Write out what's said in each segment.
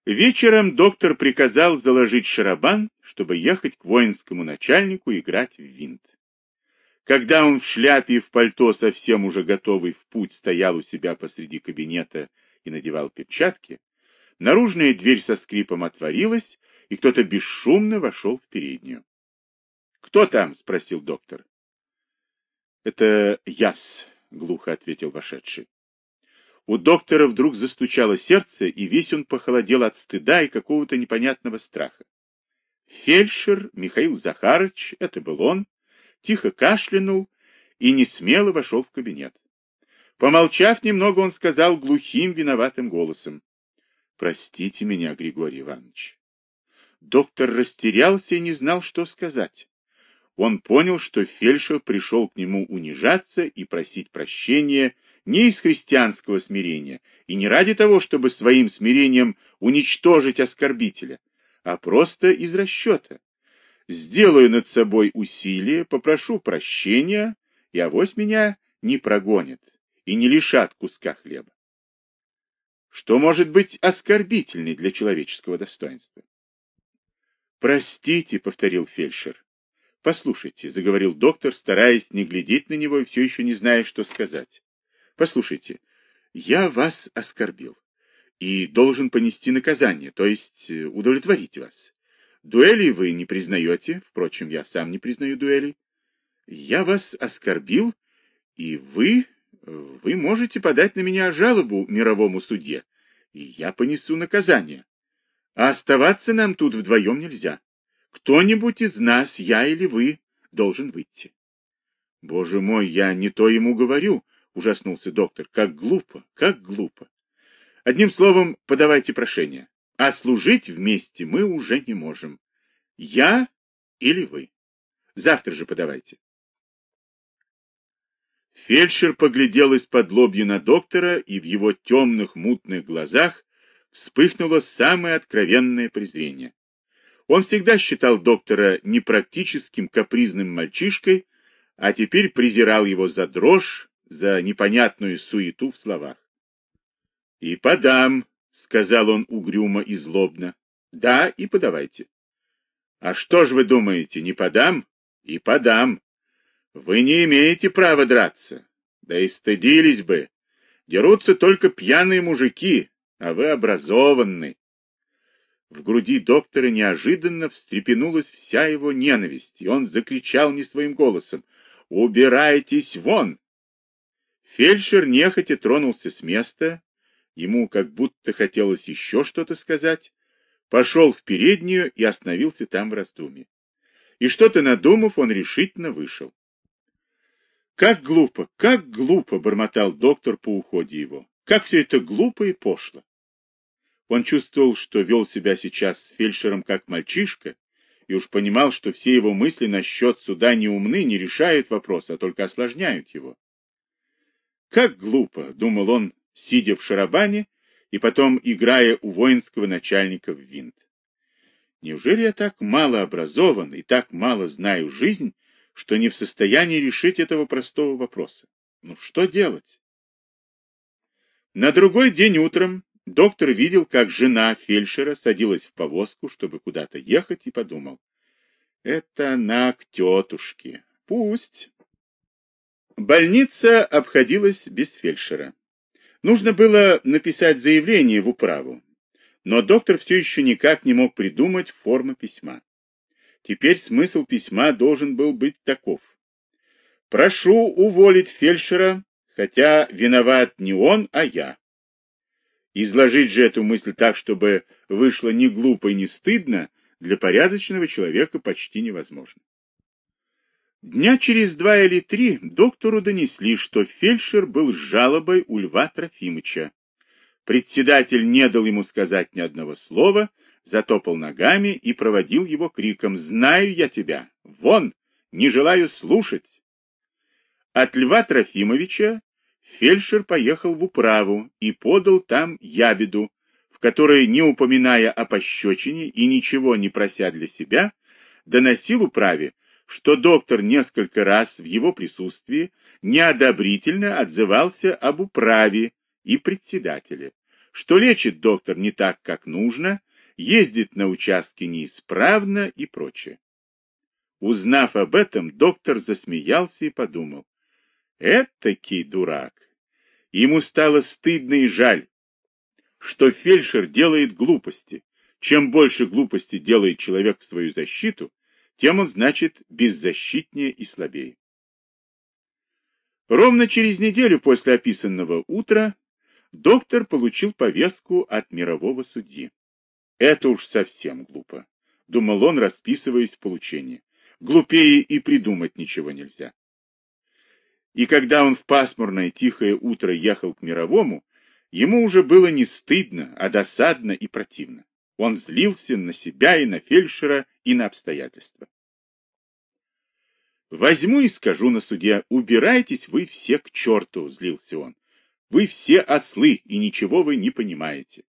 Вечером доктор приказал заложить шарабан, чтобы ехать к воинскому начальнику играть в винт. Когда он в шляпе и в пальто, совсем уже готовый в путь, стоял у себя посреди кабинета и надевал перчатки, наружная дверь со скрипом отворилась, и кто-то бесшумно вошел в переднюю. — Кто там? — спросил доктор. — Это я-с, — глухо ответил вошедший. У доктора вдруг застучало сердце, и весь он похолодел от стыда и какого-то непонятного страха. Фельдшер Михаил Захарыч, это был он, тихо кашлянул и несмело вошел в кабинет. Помолчав немного, он сказал глухим, виноватым голосом: «Простите меня, Григорий Иванович». Доктор растерялся и не знал, что сказать. Он понял, что фельдшер пришел к нему унижаться и просить прощения не из христианского смирения и не ради того, чтобы своим смирением уничтожить оскорбителя, а просто из расчета. Сделаю над собой усилие, попрошу прощения, и авось меня не прогонят и не лишат куска хлеба. Что может быть оскорбительней для человеческого достоинства? «Простите», — повторил фельдшер. «Послушайте», — заговорил доктор, стараясь не глядеть на него и все еще не зная, что сказать. «Послушайте, я вас оскорбил и должен понести наказание, то есть удовлетворить вас. Дуэли вы не признаете, впрочем, я сам не признаю дуэли. Я вас оскорбил, и вы можете подать на меня жалобу мировому судье, и я понесу наказание. А оставаться нам тут вдвоем нельзя. Кто-нибудь из нас, я или вы, должен выйти». «Боже мой, я не то ему говорю», — ужаснулся доктор. «Как глупо, как глупо. Одним словом, подавайте прошение. А служить вместе мы уже не можем. Я или вы. Завтра же подавайте». Фельдшер поглядел из-под лобья на доктора, и в его темных мутных глазах вспыхнуло самое откровенное презрение. Он всегда считал доктора непрактическим капризным мальчишкой, а теперь презирал его за дрожь, за непонятную суету в словах. «И подам», — сказал он угрюмо и злобно. «Да, и подавайте». «А что ж вы думаете, не подам?» «И подам. Вы не имеете права драться. Да и стыдились бы. Дерутся только пьяные мужики, а вы образованный». В груди доктора неожиданно встрепенулась вся его ненависть, и он закричал не своим голосом: «Убирайтесь вон!». Фельдшер нехотя тронулся с места, ему как будто хотелось еще что-то сказать, пошел в переднюю и остановился там в раздумье. И что-то надумав, он решительно вышел. как глупо!» — бормотал доктор по уходе его. «Как все это глупо и пошло!» Он чувствовал, что вел себя сейчас с фельдшером как мальчишка, и уж понимал, что все его мысли насчет суда не умны, не решают вопрос, а только осложняют его. «Как глупо!» — думал он, сидя в шарабане и потом играя у воинского начальника в винт. «Неужели я так мало образован и так мало знаю жизнь, что не в состоянии решить этого простого вопроса? Ну что делать?» На другой день утром доктор видел, как жена фельдшера садилась в повозку, чтобы куда-то ехать, и подумал: «Это она к тетушке. Пусть». Больница обходилась без фельдшера. Нужно было написать заявление в управу, но доктор все еще никак не мог придумать форму письма. Теперь смысл письма должен был быть таков: «Прошу уволить фельдшера, хотя виноват не он, а я». Изложить же эту мысль так, чтобы вышло ни глупо и не стыдно, для порядочного человека почти невозможно. Дня через 2 или 3 доктору донесли, что фельдшер был с жалобой у Льва Трофимыча. Председатель не дал ему сказать ни одного слова, затопал ногами и проводил его криком: «Знаю я тебя! Вон! Не желаю слушать!» От Льва Трофимовича фельдшер поехал в управу и подал там ябеду, в которой, не упоминая о пощечине и ничего не прося для себя, доносил управе, что доктор несколько раз в его присутствии неодобрительно отзывался об управе и председателе, что лечит доктор не так, как нужно, ездит на участке неисправно и прочее. Узнав об этом, доктор засмеялся и подумал: этакий дурак. Ему стало стыдно и жаль, что фельдшер делает глупости. Чем больше глупостей делает человек в свою защиту, тем он, значит, беззащитнее и слабее. Ровно через неделю после описанного утра доктор получил повестку от мирового судьи. Это уж совсем глупо, думал он, расписываясь в получении. Глупее и придумать ничего нельзя. И когда он в пасмурное тихое утро ехал к мировому, ему уже было не стыдно, а досадно и противно. Он злился на себя и на фельдшера, и на обстоятельства. «Возьму и скажу на суде: убирайтесь вы все к черту», — злился он. «Вы все ослы, и ничего вы не понимаете».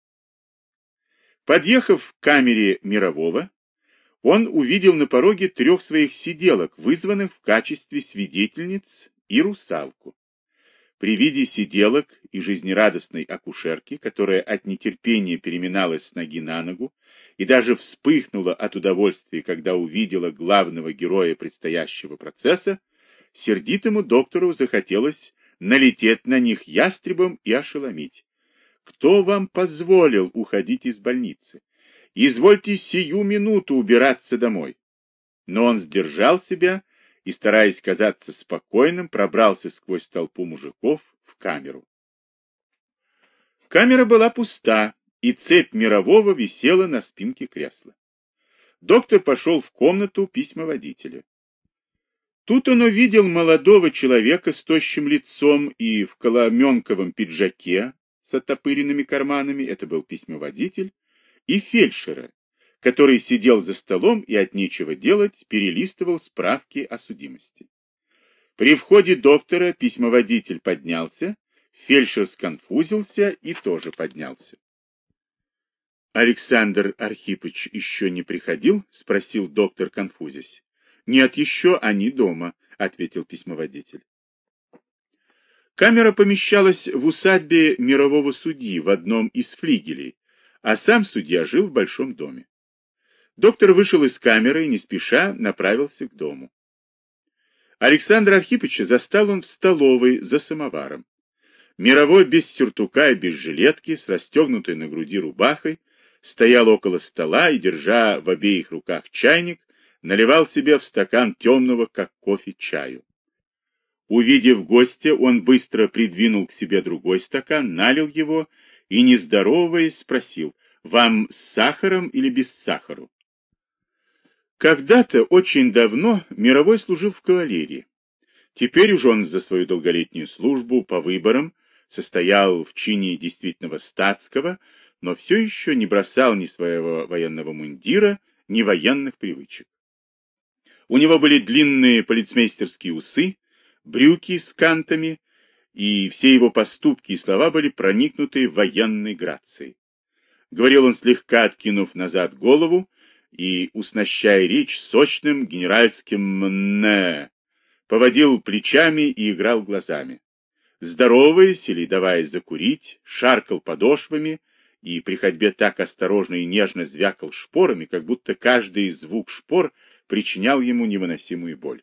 Подъехав к камере мирового, он увидел на пороге 3 своих сиделок, вызванных в качестве свидетельниц, и русалку. При виде сиделок и жизнерадостной акушерки, которая от нетерпения переминалась с ноги на ногу и даже вспыхнула от удовольствия, когда увидела главного героя предстоящего процесса, сердитому доктору захотелось налететь на них ястребом и ошеломить. «Кто вам позволил уходить из больницы? Извольте сию минуту убираться домой». Но он сдержал себя и, стараясь казаться спокойным, пробрался сквозь толпу мужиков в камеру. Камера была пуста, и цепь мирового висела на спинке кресла. Доктор пошел в комнату письмоводителя. Тут он увидел молодого человека с тощим лицом и в коломенковом пиджаке с оттопыренными карманами, это был письмоводитель, и фельдшера, который сидел за столом и от нечего делать перелистывал справки о судимости. При входе доктора письмоводитель поднялся, фельдшер сконфузился и тоже поднялся. «Александр Архипыч еще не приходил?» — спросил доктор, конфузясь. «Нет, еще они дома», — ответил письмоводитель. Камера помещалась в усадьбе мирового судьи в одном из флигелей, а сам судья жил в большом доме. Доктор вышел из камеры и не спеша направился к дому. Александра Архипыча застал он в столовой за самоваром. Мировой без сюртука и без жилетки, с расстегнутой на груди рубахой, стоял около стола и, держа в обеих руках чайник, наливал себе в стакан темного, как кофе, чаю. Увидев гостя, он быстро придвинул к себе другой стакан, налил его и, не здороваясь, спросил: «Вам с сахаром или без сахара?» Когда-то, очень давно, Мировой служил в кавалерии. Теперь уж он за свою долголетнюю службу по выборам состоял в чине действительного статского, но все еще не бросал ни своего военного мундира, ни военных привычек. У него были длинные полицмейстерские усы, брюки с кантами, и все его поступки и слова были проникнуты военной грацией. Говорил он, слегка откинув назад голову и уснащая речь сочным генеральским «мне», поводил плечами и играл глазами. Здороваясь или давая закурить, шаркал подошвами и при ходьбе так осторожно и нежно звякал шпорами, как будто каждый звук шпор причинял ему невыносимую боль.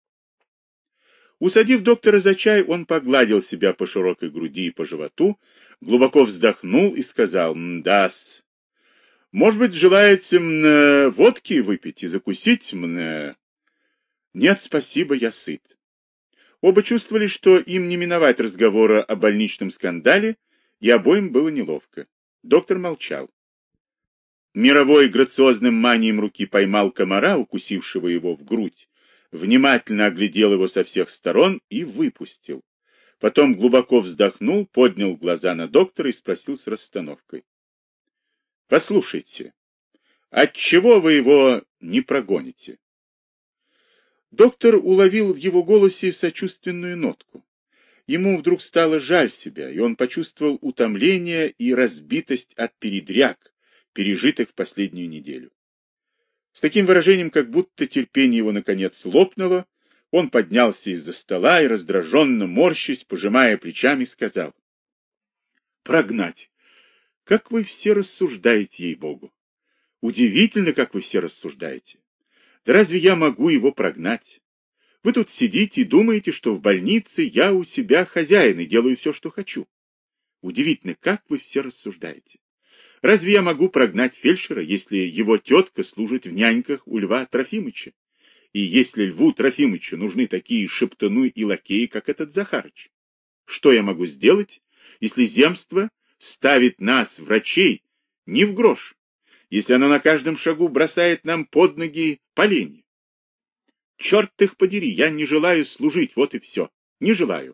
Усадив доктора за чай, он погладил себя по широкой груди и по животу, глубоко вздохнул и сказал: «Мда-с. Может быть, желаете водки выпить и закусить мне?» «Нет, спасибо, я сыт». Оба чувствовали, что им не миновать разговора о больничном скандале, и обоим было неловко. Доктор молчал. Мировой грациозным манием руки поймал комара, укусившего его в грудь, внимательно оглядел его со всех сторон и выпустил. Потом глубоко вздохнул, поднял глаза на доктора и спросил с расстановкой: «Послушайте, отчего вы его не прогоните?» Доктор уловил в его голосе сочувственную нотку. Ему вдруг стало жаль себя, и он почувствовал утомление и разбитость от передряг, пережитых в последнюю неделю. С таким выражением, как будто терпение его наконец лопнуло, он поднялся из-за стола и, раздраженно морщась, пожимая плечами, сказал: «Прогнать! Как вы все рассуждаете, ей-богу! Удивительно, как вы все рассуждаете. Да разве я могу его прогнать? Вы тут сидите и думаете, что в больнице я у себя хозяин и делаю все, что хочу. Удивительно, как вы все рассуждаете. Разве я могу прогнать фельдшера, если его тетка служит в няньках у Льва Трофимыча? И если Льву Трофимычу нужны такие шептуны и лакеи, как этот Захарыч? Что я могу сделать, если земство ставит нас, врачей, не в грош, если оно на каждом шагу бросает нам под ноги поленья? Черт их подери, я не желаю служить, вот и все. Не желаю.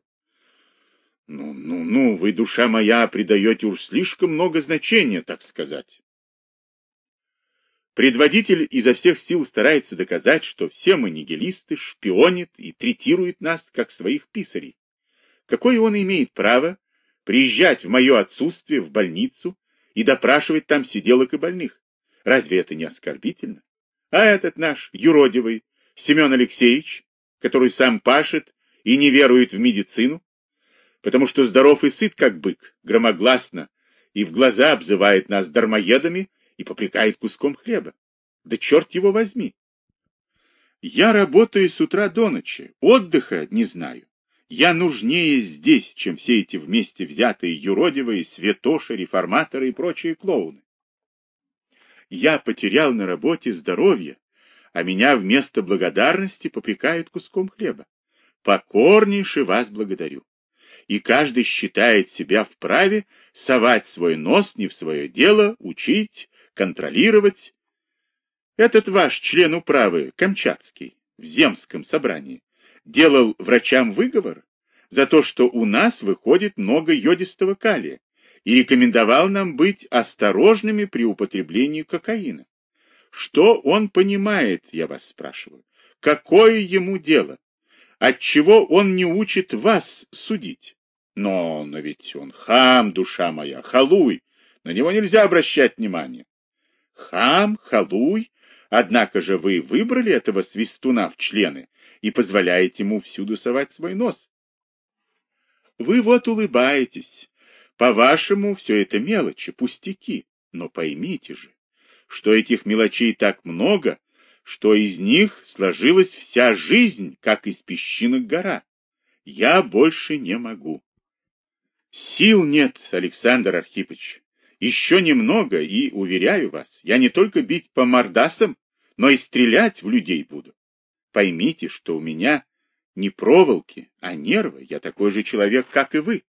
Ну, вы, душа моя, придаете уж слишком много значения, так сказать. Предводитель изо всех сил старается доказать, что все мы нигилисты, шпионит и третирует нас, как своих писарей. Какое он имеет право приезжать в мое отсутствие в больницу и допрашивать там сиделок и больных? Разве это не оскорбительно? А этот наш юродивый Семен Алексеевич, который сам пашет и не верует в медицину, потому что здоров и сыт, как бык, громогласно, и в глаза обзывает нас дармоедами и попрекает куском хлеба. Да черт его возьми! Я работаю с утра до ночи, отдыха не знаю. Я нужнее здесь, чем все эти вместе взятые юродивые, святоши, реформаторы и прочие клоуны. Я потерял на работе здоровье, а меня вместо благодарности попрекают куском хлеба. Покорнейше вас благодарю. И каждый считает себя вправе совать свой нос не в свое дело, учить, контролировать. Этот ваш член управы, Камчатский, в земском собрании, делал врачам выговор за то, что у нас выходит много йодистого калия, и рекомендовал нам быть осторожными при употреблении кокаина. Что он понимает, я вас спрашиваю? Какое ему дело? Отчего он не учит вас судить? Но ведь он хам, душа моя, халуй, на него нельзя обращать внимание. Хам, халуй, однако же вы выбрали этого свистуна в члены и позволяете ему всюду совать свой нос. Вы вот улыбаетесь. По-вашему, все это мелочи, пустяки. Но поймите же, что этих мелочей так много, что из них сложилась вся жизнь, как из песчинок гора. Я больше не могу. Сил нет, Александр Архипович. Еще немного, и, уверяю вас, я не только бить по мордасам, но и стрелять в людей буду. Поймите, что у меня не проволоки, а нервы. Я такой же человек, как и вы.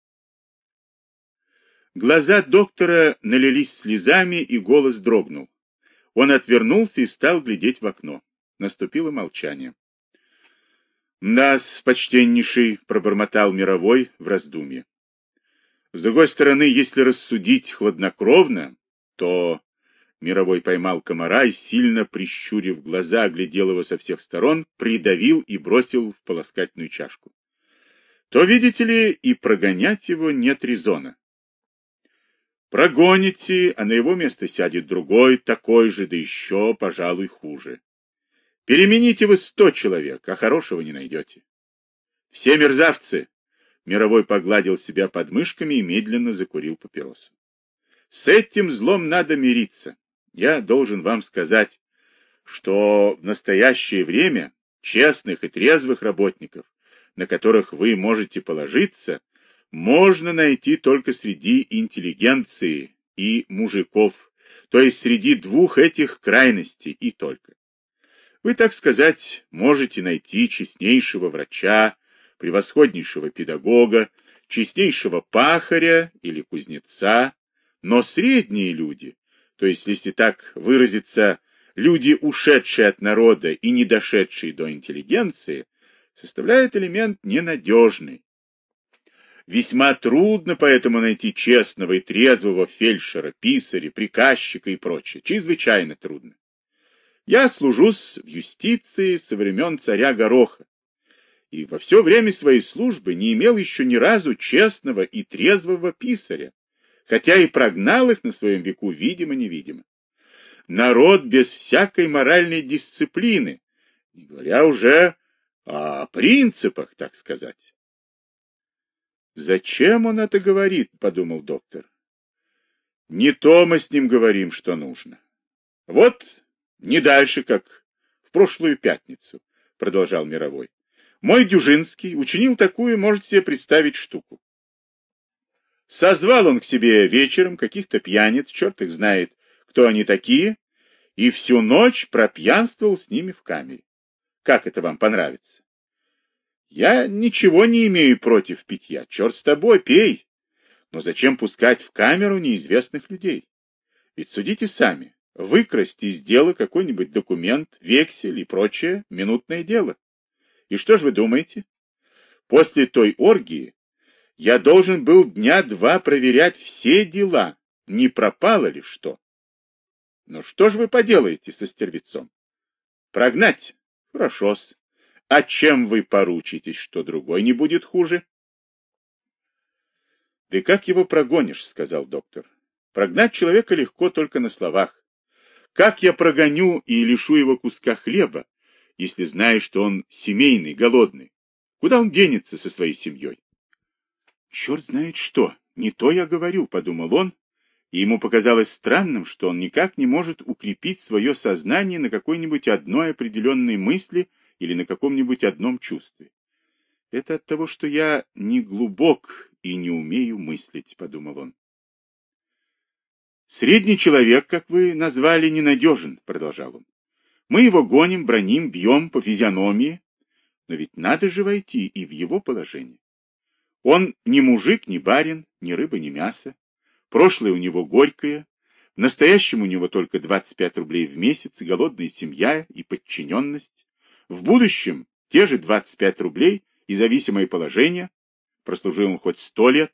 Глаза доктора налились слезами, и голос дрогнул. Он отвернулся и стал глядеть в окно. Наступило молчание. «Да-с, почтеннейший», — пробормотал Мировой в раздумье. «С другой стороны, если рассудить хладнокровно, то...» Мировой поймал комара и, сильно прищурив глаза, оглядел его со всех сторон, придавил и бросил в полоскательную чашку. «То, видите ли, и прогонять его нет резона. Прогоните, а на его место сядет другой, такой же, да еще, пожалуй, хуже. Перемените вы 100 человек, а хорошего не найдете. Все мерзавцы!» Мировой погладил себя под мышками и медленно закурил папиросу. «С этим злом надо мириться. Я должен вам сказать, что в настоящее время честных и трезвых работников, на которых вы можете положиться, можно найти только среди интеллигенции и мужиков, то есть среди двух этих крайностей и только. Вы, так сказать, можете найти честнейшего врача, превосходнейшего педагога, честнейшего пахаря или кузнеца, но средние люди, то есть, если так выразиться, люди, ушедшие от народа и не дошедшие до интеллигенции, составляют элемент ненадежный. Весьма трудно поэтому найти честного и трезвого фельдшера, писаря, приказчика и прочее. Чрезвычайно трудно. Я служу в юстиции со времен царя Гороха, и во все время своей службы не имел еще ни разу честного и трезвого писаря, хотя и прогнал их на своем веку видимо-невидимо. Народ без всякой моральной дисциплины, не говоря уже о принципах, так сказать. «Зачем он это говорит?» — подумал доктор. Не то мы с ним говорим, что нужно. Вот не дальше, как в прошлую пятницу, продолжал Мировой. Мой Дюжинский учинил такую, можете себе представить, штуку. Созвал он к себе вечером каких-то пьяниц, черт их знает, кто они такие, и всю ночь пропьянствовал с ними в камере. Как это вам понравится? Я ничего не имею против питья, черт с тобой, пей. Но зачем пускать в камеру неизвестных людей? Ведь судите сами, выкрасть из дела какой-нибудь документ, вексель и прочее — минутное дело. И что же вы думаете? После той оргии я должен был дня два проверять все дела, не пропало ли что. Ну что же вы поделаете со стервецом? Прогнать? Хорошо-с. А чем вы поручитесь, что другой не будет хуже? Да как его прогонишь, сказал доктор. Прогнать человека легко только на словах. Как я прогоню и лишу его куска хлеба, если знаю, что он семейный, голодный? Куда он денется со своей семьей? Черт знает что, не то я говорю, подумал он, и ему показалось странным, что он никак не может укрепить свое сознание на какой-нибудь одной определенной мысли или на каком-нибудь одном чувстве. Это от того, что я не глубок и не умею мыслить, подумал он. Средний человек, как вы назвали, ненадежен, продолжал он. Мы его гоним, браним, бьем по физиономии, но ведь надо же войти и в его положение. Он ни мужик, ни барин, ни рыба, ни мясо. Прошлое у него горькое, в настоящем у него только 25 рублей в месяц, голодная семья и подчиненность. В будущем те же 25 рублей и зависимое положение. Прослужил он хоть 100 лет.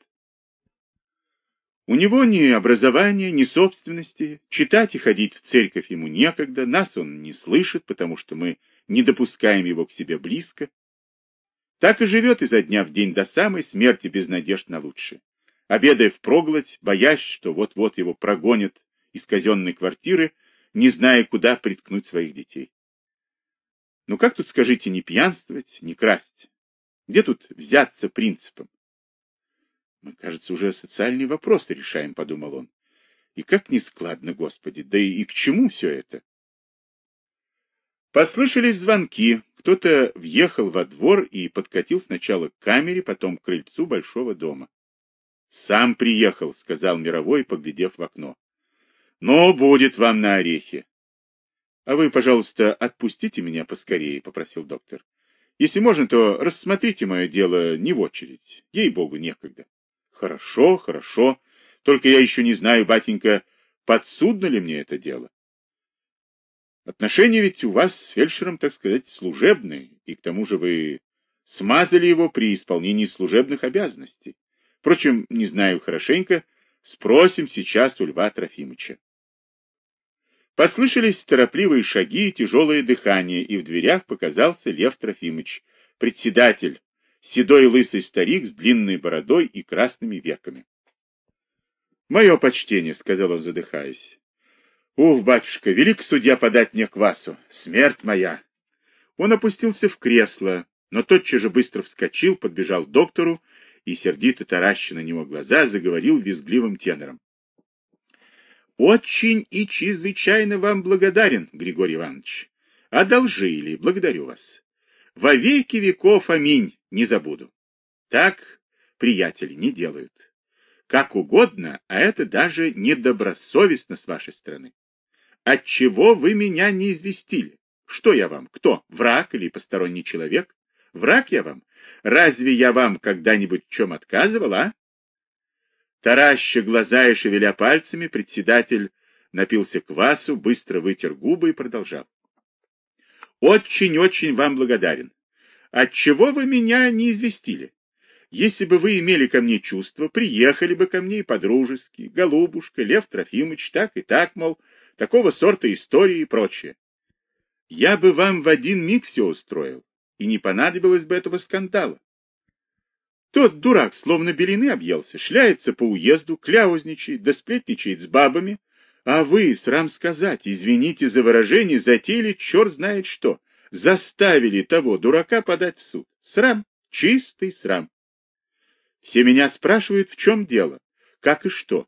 У него ни образования, ни собственности, читать и ходить в церковь ему некогда, нас он не слышит, потому что мы не допускаем его к себе близко. Так и живет изо дня в день до самой смерти без надежд на лучшее, обедая впроголодь, боясь, что вот-вот его прогонят из казенной квартиры, не зная, куда приткнуть своих детей. Ну как тут, скажите, не пьянствовать, не красть? Где тут взяться принципом? Мы, кажется, уже социальные вопросы решаем, подумал он. И как нескладно, Господи, да и к чему все это? Послышались звонки. Кто-то въехал во двор и подкатил сначала к камере, потом к крыльцу большого дома. «Сам приехал», — сказал Мировой, поглядев в окно. «Но будет вам на орехи». «А вы, пожалуйста, отпустите меня поскорее», — попросил доктор. «Если можно, то рассмотрите мое дело не в очередь. Ей-богу, некогда». «Хорошо, хорошо. Только я еще не знаю, батенька, подсудно ли мне это дело. Отношения ведь у вас с фельдшером, так сказать, служебные, и к тому же вы смазали его при исполнении служебных обязанностей. Впрочем, не знаю хорошенько, спросим сейчас у Льва Трофимовича». Послышались торопливые шаги и тяжелое дыхание, и в дверях показался Лев Трофимович, председатель, седой лысый старик с длинной бородой и красными веками. «Мое почтение», — сказал он, задыхаясь. «Ух, батюшка, велик судья подать мне квасу! Смерть моя!» Он опустился в кресло, но тотчас же быстро вскочил, подбежал к доктору и, сердито тараща на него глаза, заговорил визгливым тенором. «Очень и чрезвычайно вам благодарен, Григорий Иванович. Одолжили, благодарю вас. Во веки веков, аминь, не забуду. Так приятели не делают. Как угодно, а это даже недобросовестно с вашей стороны. Отчего вы меня не известили? Что я вам? Кто? Враг или посторонний человек? Враг я вам? Разве я вам когда-нибудь в чем отказывал, а?» Тараща глаза и шевеля пальцами, председатель напился квасу, быстро вытер губы и продолжал. «Очень-очень вам благодарен. Отчего вы меня не известили? Если бы вы имели ко мне чувства, приехали бы ко мне и по-дружески, голубушка, Лев Трофимович, так и так, мол, такого сорта истории и прочее. Я бы вам в один миг все устроил, и не понадобилось бы этого скандала. Тот дурак словно белины объелся, шляется по уезду, кляузничает, да сплетничает с бабами, а вы, срам сказать, извините за выражение, затеяли черт знает что, заставили того дурака подать в суд. Срам, чистый срам. Все меня спрашивают, в чем дело, как и что.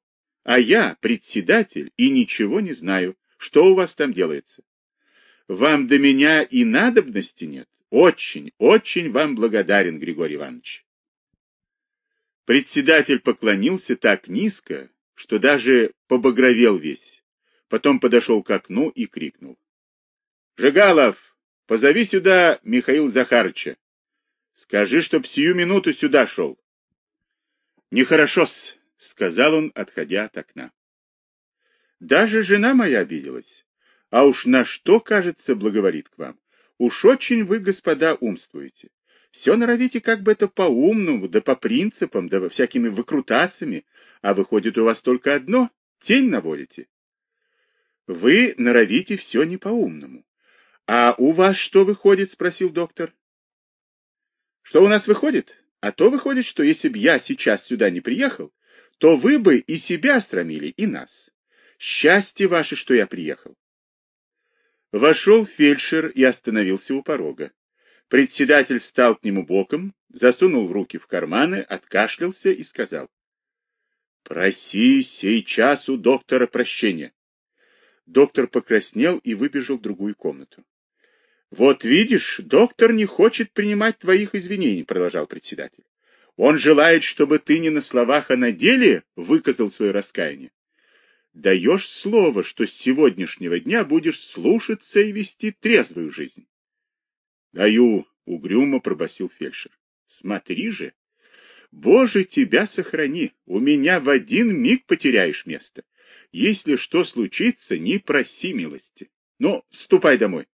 А я председатель и ничего не знаю, что у вас там делается. Вам до меня и надобности нет. Очень, очень вам благодарен, Григорий Иванович. Председатель поклонился так низко, что даже побагровел весь. Потом подошел к окну и крикнул: «Жигалов, позови сюда Михаила Захарыча. Скажи, чтоб сию минуту сюда шел». «Нехорошо-с», — сказал он, отходя от окна. «Даже жена моя обиделась. А уж на что, кажется, благоволит к вам. Уж очень вы, господа, умствуете. Все норовите как бы это по-умному, да по принципам, да всякими выкрутасами, а выходит у вас только одно — тень наводите. Вы норовите все не по-умному. А у вас что выходит? — спросил доктор. Что у нас выходит? А то выходит, что если б я сейчас сюда не приехал, то вы бы и себя срамили, и нас. Счастье ваше, что я приехал. Вошел фельдшер и остановился у порога. Председатель стал к нему боком, засунул руки в карманы, откашлялся и сказал: «Проси сейчас у доктора прощения». Доктор покраснел и выбежал в другую комнату. «Вот видишь, доктор не хочет принимать твоих извинений», — продолжал председатель. «Он желает, чтобы ты не на словах, а на деле выказал свое раскаяние. Даешь слово, что с сегодняшнего дня будешь слушаться и вести трезвую жизнь». «Даю», — угрюмо пробасил фельдшер. «Смотри же, Боже, тебя сохрани, у меня в один миг потеряешь место. Если что случится, не проси милости. Ну, ступай домой».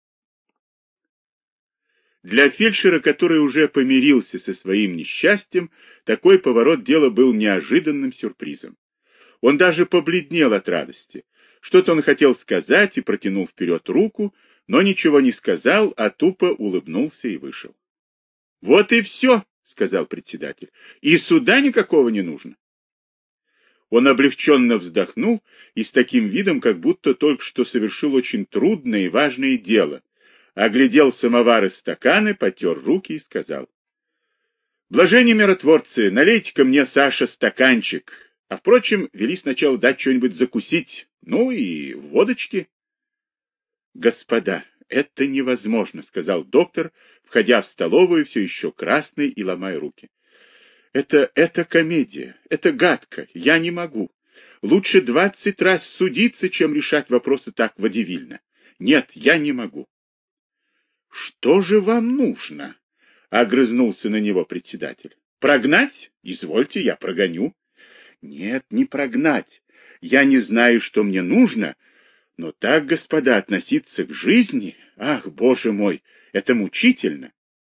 Для фельдшера, который уже помирился со своим несчастьем, такой поворот дела был неожиданным сюрпризом. Он даже побледнел от радости. Что-то он хотел сказать и протянул вперед руку, но ничего не сказал, а тупо улыбнулся и вышел. «Вот и все», — сказал председатель, — «и суда никакого не нужно». Он облегченно вздохнул и с таким видом, как будто только что совершил очень трудное и важное дело, оглядел самовар и стаканы, потер руки и сказал: «Блажение миротворцы, налейте-ка мне, Саша, стаканчик. А, впрочем, вели сначала дать что-нибудь закусить, ну и водочки». «Господа, это невозможно», — сказал доктор, входя в столовую, все еще красный и ломая руки. Это комедия, это гадко, я не могу. Лучше 20 раз судиться, чем решать вопросы так водевильно. Нет, я не могу». «Что же вам нужно?» — огрызнулся на него председатель. «Прогнать? Извольте, я прогоню». «Нет, не прогнать. Я не знаю, что мне нужно, но так, господа, относиться к жизни, ах, боже мой, это мучительно».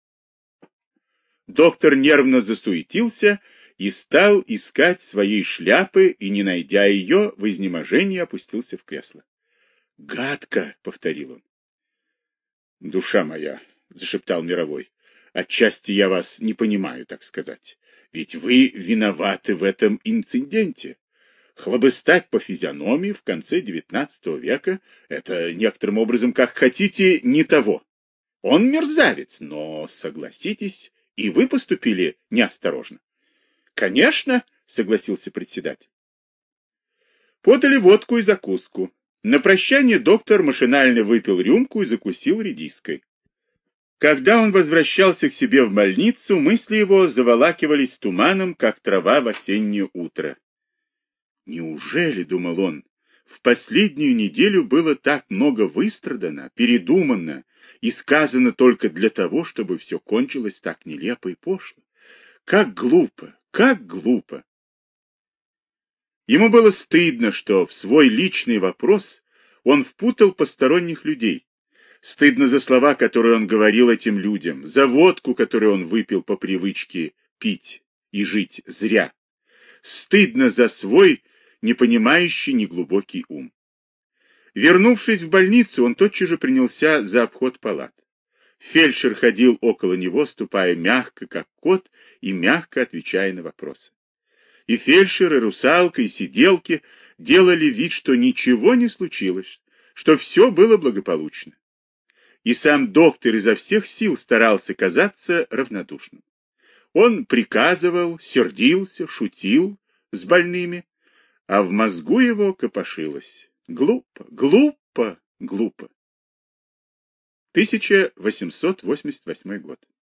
Доктор нервно засуетился и стал искать своей шляпы, и, не найдя ее, в изнеможении опустился в кресло. «Гадко», — повторил он. «Душа моя», — зашептал Мировой, — «отчасти я вас не понимаю, так сказать. Ведь вы виноваты в этом инциденте. Хлобыстать по физиономии в конце XIX века — это некоторым образом, как хотите, не того. Он мерзавец, но, согласитесь, и вы поступили неосторожно». «Конечно», — согласился председатель. Подали водку и закуску. На прощание доктор машинально выпил рюмку и закусил редиской. Когда он возвращался к себе в больницу, мысли его заволакивались туманом, как трава в осеннее утро. «Неужели, — думал он, — в последнюю неделю было так много выстрадано, передумано и сказано только для того, чтобы все кончилось так нелепо и пошло? Как глупо, как глупо!» Ему было стыдно, что в свой личный вопрос он впутал посторонних людей. Стыдно за слова, которые он говорил этим людям, за водку, которую он выпил по привычке пить и жить зря. Стыдно за свой непонимающий неглубокий ум. Вернувшись в больницу, он тотчас же принялся за обход палат. Фельдшер ходил около него, ступая мягко, как кот, и мягко отвечая на вопросы. И фельдшер, и русалка, и сиделки делали вид, что ничего не случилось, что все было благополучно. И сам доктор изо всех сил старался казаться равнодушным. Он приказывал, сердился, шутил с больными, а в мозгу его копошилось. Глупо, глупо, глупо. 1888 год.